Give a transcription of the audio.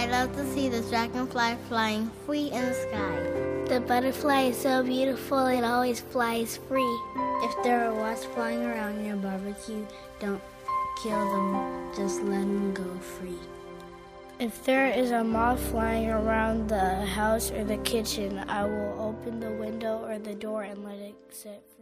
love to see the dragonfly flying free in the sky. The butterfly is so beautiful, it always flies free. If there are wasps flying around your barbecue, don't kill them, just let them go free. If there is a moth flying around the house or the kitchen, I will open the window or the door and let it sit free.